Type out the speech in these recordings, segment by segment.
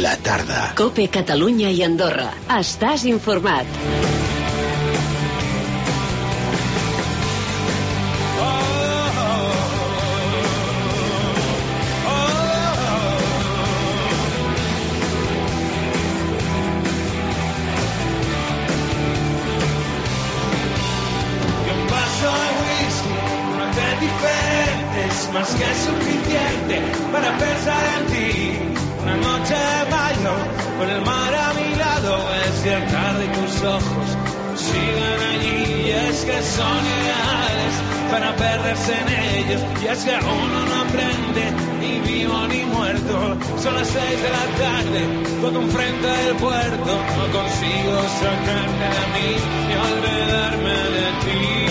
La tarda. COPE Catalunya i Andorra. Estàs informat. Más que suficiente para pensar en ti. Una noche de mayo con el mar a mi lado, es cierta de tus ojos siguen allí, y es que son ideales para perderse en ellos, y es que uno no aprende ni vivo ni muerto. Son las 6 de la tarde, toco enfrente del puerto, no consigo sacarte de mí ni olvidarme de ti.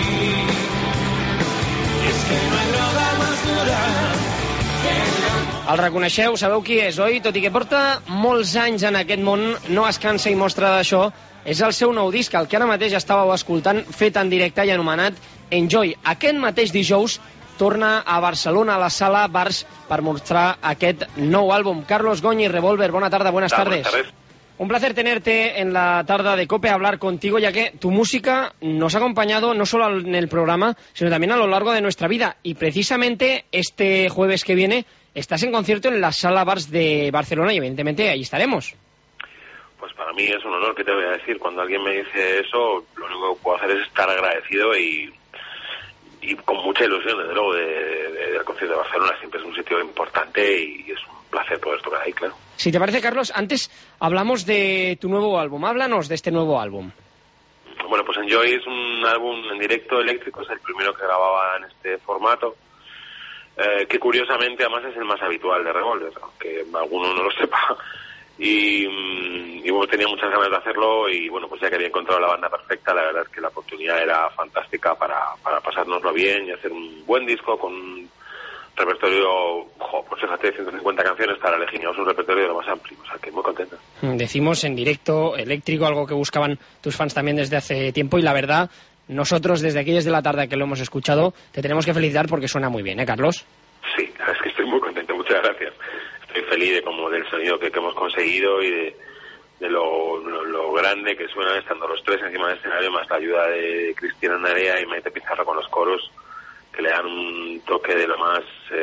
El reconeixeu, sabeu qui és, oi? Tot i que porta molts anys en aquest món, no es cansa i mostra d'això. És el seu nou disc, el que ara mateix estàveu escoltant, fet en directe i anomenat Enjoy. Aquest mateix dijous torna a Barcelona, a la Sala Bars, per mostrar aquest nou àlbum. Carlos Goñi, Revolver, bona tarda, buenas tardes. Un placer tenerte en la tarde de COPE, hablar contigo, ya que tu música nos ha acompañado no solo en el programa, sino también a lo largo de nuestra vida. Y precisamente este jueves que viene estás en concierto en la Sala Bars de Barcelona y evidentemente ahí estaremos. Pues para mí es un honor, que te voy a decir. Cuando alguien me dice eso, lo único que puedo hacer es estar agradecido y con mucha ilusión, desde luego, del concierto de Barcelona. Siempre es un sitio importante y es un placer poder tocar ahí, claro. Si te parece, Carlos, antes hablamos de tu nuevo álbum. Háblanos de este nuevo álbum. Bueno, pues Enjoy es un álbum en directo eléctrico, es el primero que grababa en este formato, que curiosamente además es el más habitual de Revolver, aunque alguno no lo sepa. Y bueno, tenía muchas ganas de hacerlo y bueno, pues ya que había encontrado la banda perfecta, la verdad es que la oportunidad era fantástica para pasárnoslo bien y hacer un buen disco con un repertorio, pues fíjate, 150 canciones para elegir, es un repertorio de lo más amplio, o sea que muy contento. Decimos en directo, eléctrico, algo que buscaban tus fans también desde hace tiempo, y la verdad, nosotros desde aquí, desde la tarde que lo hemos escuchado, te tenemos que felicitar porque suena muy bien, ¿eh, Carlos? Sí, la verdad es que estoy muy contento, muchas gracias. Estoy feliz del sonido que hemos conseguido y de lo grande que suenan estando los tres encima del escenario, más la ayuda de Cristina Narea y Maite Pizarro con los coros, que le dan un toque de lo más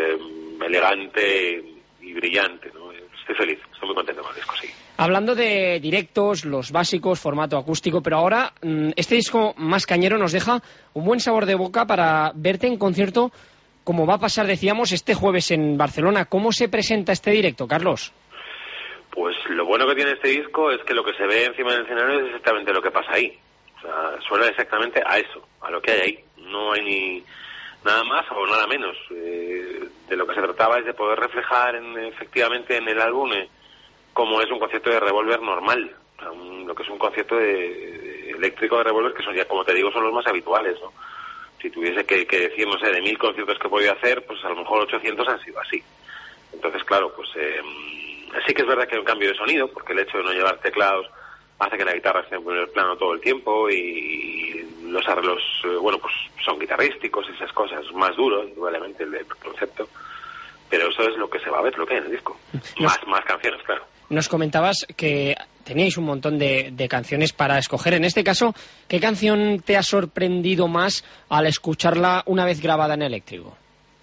elegante y brillante, ¿no? Estoy feliz, estoy muy contento con el disco, sí. Hablando de directos, los básicos, formato acústico, pero ahora este disco más cañero nos deja un buen sabor de boca para verte en concierto, como va a pasar, decíamos, este jueves en Barcelona. ¿Cómo se presenta este directo, Carlos? Pues lo bueno que tiene este disco es que lo que se ve encima del escenario es exactamente lo que pasa ahí. O sea, suena exactamente a eso, a lo que hay ahí. No hay ni nada más o nada menos. De lo que se trataba es de poder reflejar efectivamente en el álbum como es un concierto de Revolver normal. O sea, lo que es un concierto de eléctrico de Revolver, que son ya, como te digo, son los más habituales, ¿no? Si tuviese que decir, no sé, de 1000 conciertos que he podido hacer, pues a lo mejor 800 han sido así. Entonces, claro, pues sí que es verdad que hay un cambio de sonido, porque el hecho de no llevar teclados hace que la guitarra esté en primer plano todo el tiempo y los arreglos, bueno, pues son guitarrísticos y esas cosas, más duro, indudablemente, el concepto. Pero eso es lo que se va a ver, lo que hay en el disco. Más canciones, claro. Nos comentabas que teníais un montón de canciones para escoger. En este caso, ¿qué canción te ha sorprendido más al escucharla una vez grabada en eléctrico?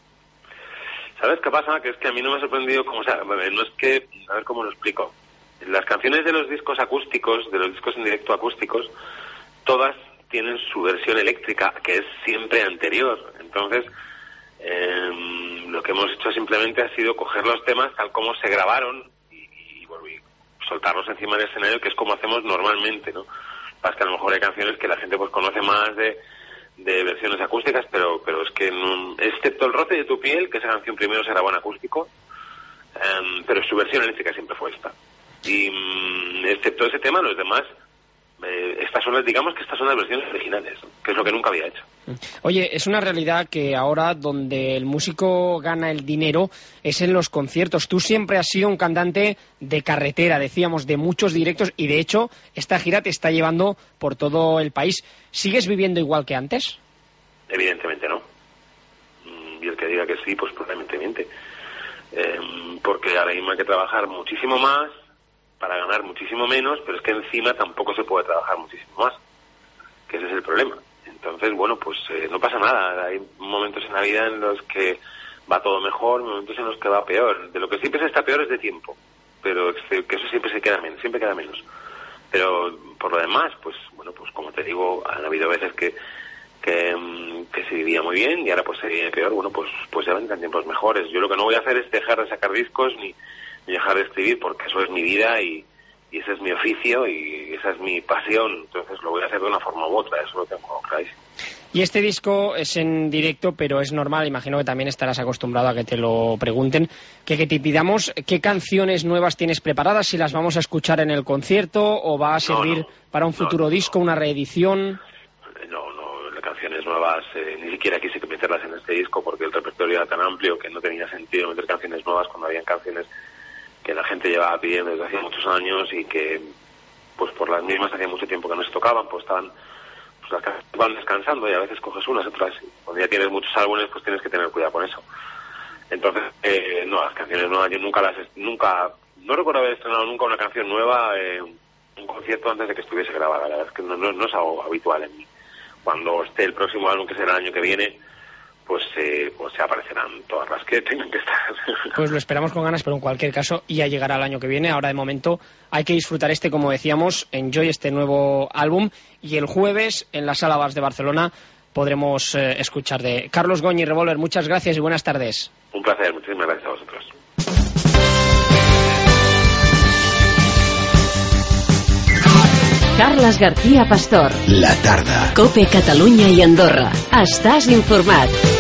¿Sabes qué pasa? Que es que a mí no me ha sorprendido, como, o sea, no es que, a ver cómo lo explico. Las canciones de los discos acústicos, de los discos en directo acústicos, todas tienen su versión eléctrica, que es siempre anterior. Entonces, lo que hemos hecho simplemente ha sido coger los temas tal como se grabaron y soltarlos encima del escenario, que es como hacemos normalmente, ¿no? Pasa que a lo mejor hay canciones que la gente pues conoce más de versiones acústicas, pero es que excepto El roce de tu piel, que esa canción primero se grabó en acústico, pero su versión eléctrica siempre fue esta. Y excepto ese tema, los demás, estas son las versiones originales, ¿no? Que es lo que nunca había hecho. Oye, es una realidad que ahora donde el músico gana el dinero es en los conciertos. Tú siempre has sido un cantante de carretera, decíamos, de muchos directos, y de hecho esta gira te está llevando por todo el país. ¿Sigues viviendo igual que antes? Evidentemente no. Y el que diga que sí, pues probablemente miente. porque ahora mismo hay que trabajar muchísimo más para ganar muchísimo menos, pero es que encima tampoco se puede trabajar muchísimo más, que ese es el problema. Entonces, bueno, pues no pasa nada. Hay momentos en la vida en los que va todo mejor, momentos en los que va peor. De lo que siempre se está peor es de tiempo, pero que eso siempre siempre queda menos. Pero por lo demás, pues bueno, pues como te digo, han habido veces que se vivía muy bien y ahora pues se vive peor. Bueno, pues ya vendrán tiempos mejores. Yo lo que no voy a hacer es dejar de sacar discos ni dejar de escribir, porque eso es mi vida y ese es mi oficio y esa es mi pasión. Entonces lo voy a hacer de una forma u otra, eso lo tengo clarísimo. Y este disco es en directo, pero es normal, imagino que también estarás acostumbrado a que te lo pregunten, que te pidamos qué canciones nuevas tienes preparadas, si las vamos a escuchar en el concierto o va a servir para un futuro disco, una reedición. No, canciones nuevas, ni siquiera quise meterlas en este disco porque el repertorio era tan amplio que no tenía sentido meter canciones nuevas cuando habían canciones que la gente llevaba pidiendo desde hace muchos años y que pues por las mismas hacía mucho tiempo que no se tocaban, pues estaban, pues las canciones van descansando y a veces coges unas, otras, cuando ya tienes muchos álbumes pues tienes que tener cuidado con eso. Entonces, no, las canciones nuevas yo no recuerdo haber estrenado nunca una canción nueva un concierto antes de que estuviese grabada. La verdad es que no es algo habitual en mí. Cuando esté el próximo álbum, que será el año que viene, pues se aparecerán todas las que tengan que estar. Pues lo esperamos con ganas, pero en cualquier caso ya llegará el año que viene. Ahora de momento hay que disfrutar como decíamos, Enjoy, este nuevo álbum, y el jueves en la Sala Bars de Barcelona podremos escuchar de Carlos Goñi Revolver. Muchas gracias y buenas tardes. Un placer, muchísimas gracias a vosotros. Carles García Pastor. La tarda. COPE Catalunya i Andorra. Estàs informat.